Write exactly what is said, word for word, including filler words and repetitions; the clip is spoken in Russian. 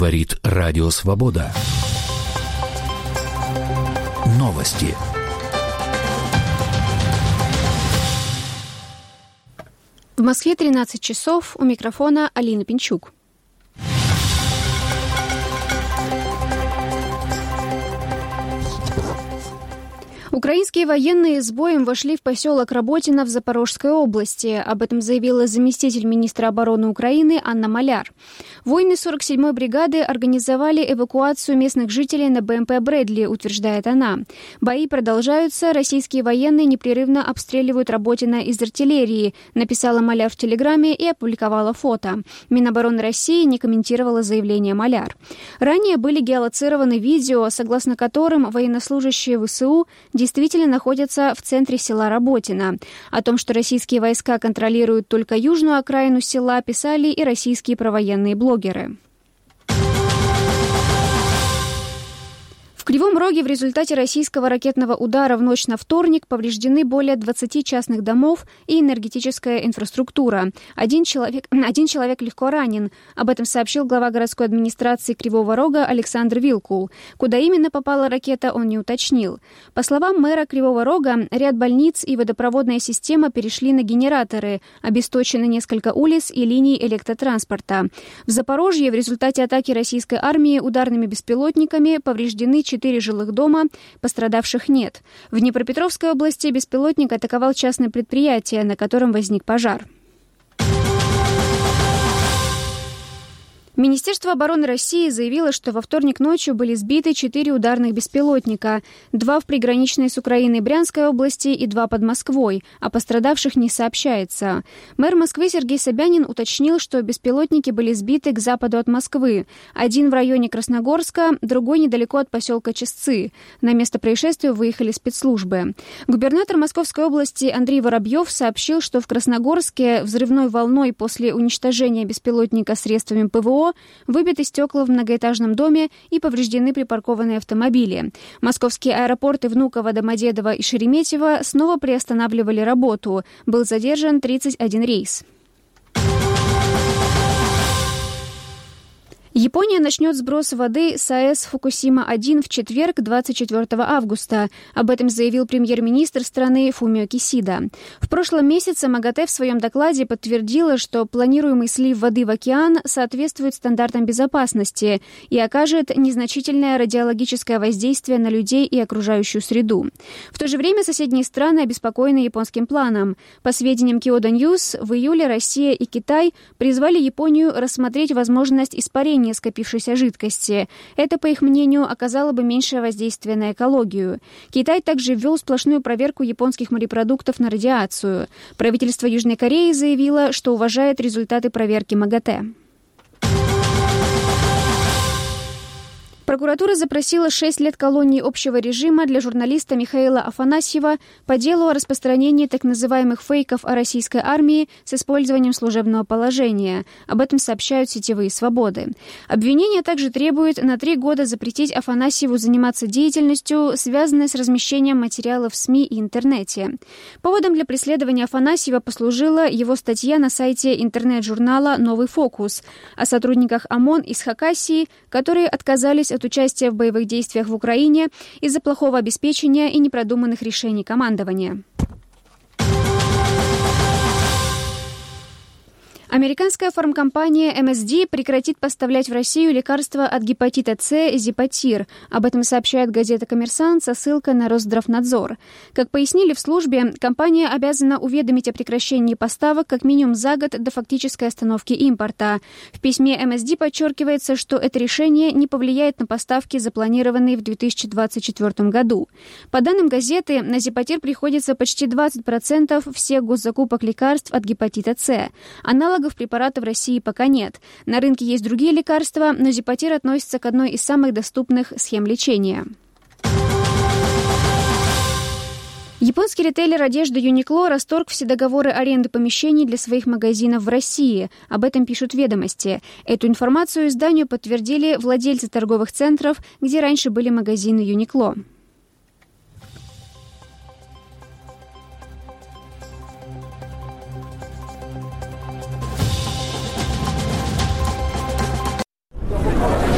Говорит Радио Свобода. Новости. В Москве тринадцать часов. У микрофона Алина Пинчук. Украинские военные с боем вошли в поселок Работино в Запорожской области. Об этом заявила заместитель министра обороны Украины Анна Маляр. Воины сорок седьмой бригады организовали эвакуацию местных жителей на БМП «Брэдли», утверждает она. Бои продолжаются, российские военные непрерывно обстреливают Работино из артиллерии, написала Маляр в Телеграме и опубликовала фото. Минобороны России не комментировала заявление Маляр. Ранее были геолоцированы видео, согласно которым военнослужащие ВСУ действительно находятся в центре села Работино. О том, что российские войска контролируют только южную окраину села, писали и российские провоенные блогеры. В Кривом Роге в результате российского ракетного удара в ночь на вторник повреждены более двадцати частных домов и энергетическая инфраструктура. Один человек, один человек легко ранен. Об этом сообщил глава городской администрации Кривого Рога Александр Вилкул. Куда именно попала ракета, он не уточнил. По словам мэра Кривого Рога, ряд больниц и водопроводная система перешли на генераторы, обесточены несколько улиц и линий электротранспорта. В Запорожье в результате атаки российской армии ударными беспилотниками повреждены четыре жилых дома, пострадавших нет. В Днепропетровской области беспилотник атаковал частное предприятие, на котором возник пожар. Министерство обороны России заявило, что во вторник ночью были сбиты четыре ударных беспилотника, два в приграничной с Украиной Брянской области и два под Москвой, о пострадавших не сообщается. Мэр Москвы Сергей Собянин уточнил, что беспилотники были сбиты к западу от Москвы. Один в районе Красногорска, другой недалеко от поселка Честцы. На место происшествия выехали спецслужбы. Губернатор Московской области Андрей Воробьев сообщил, что в Красногорске взрывной волной после уничтожения беспилотника средствами ПВО выбиты стекла в многоэтажном доме и повреждены припаркованные автомобили. Московские аэропорты Внуково, Домодедово и Шереметьево снова приостанавливали работу. Был задержан тридцать один рейс. Япония начнет сброс воды с АЭС Фукусима-один в четверг, двадцать четвёртого августа. Об этом заявил премьер-министр страны Фумио Кисида. В прошлом месяце МАГАТЭ в своем докладе подтвердила, что планируемый слив воды в океан соответствует стандартам безопасности и окажет незначительное радиологическое воздействие на людей и окружающую среду. В то же время соседние страны обеспокоены японским планом. По сведениям Kyodo News, в июле Россия и Китай призвали Японию рассмотреть возможность испарения скопившейся жидкости. Это, по их мнению, оказало бы меньшее воздействие на экологию. Китай также ввел сплошную проверку японских морепродуктов на радиацию. Правительство Южной Кореи заявило, что уважает результаты проверки МАГАТЭ. Прокуратура запросила шесть лет колонии общего режима для журналиста Михаила Афанасьева по делу о распространении так называемых фейков о российской армии с использованием служебного положения. Об этом сообщают сетевые «Свободы». Обвинение также требует на три года запретить Афанасьеву заниматься деятельностью, связанной с размещением материалов в СМИ и интернете. Поводом для преследования Афанасьева послужила его статья на сайте интернет-журнала «Новый фокус» о сотрудниках ОМОН из Хакасии, которые отказались от участия в боевых действиях в Украине из-за плохого обеспечения и непродуманных решений командования. Американская фармкомпания эм эс ди прекратит поставлять в Россию лекарства от гепатита С Зипатир. Об этом сообщает газета «Коммерсант» со ссылкой на Росздравнадзор. Как пояснили в службе, компания обязана уведомить о прекращении поставок как минимум за год до фактической остановки импорта. В письме эм эс ди подчеркивается, что это решение не повлияет на поставки, запланированные в две тысячи двадцать четвёртом году. По данным газеты, на Зипатир приходится почти двадцать процентов всех госзакупок лекарств от гепатита С. Аналог препарата в России пока нет. На рынке есть другие лекарства, но Зипатир относится к одной из самых доступных схем лечения. Японский ритейлер одежды Юникло расторг все договоры аренды помещений для своих магазинов в России. Об этом пишут «Ведомости». Эту информацию изданию подтвердили владельцы торговых центров, где раньше были магазины Юникло.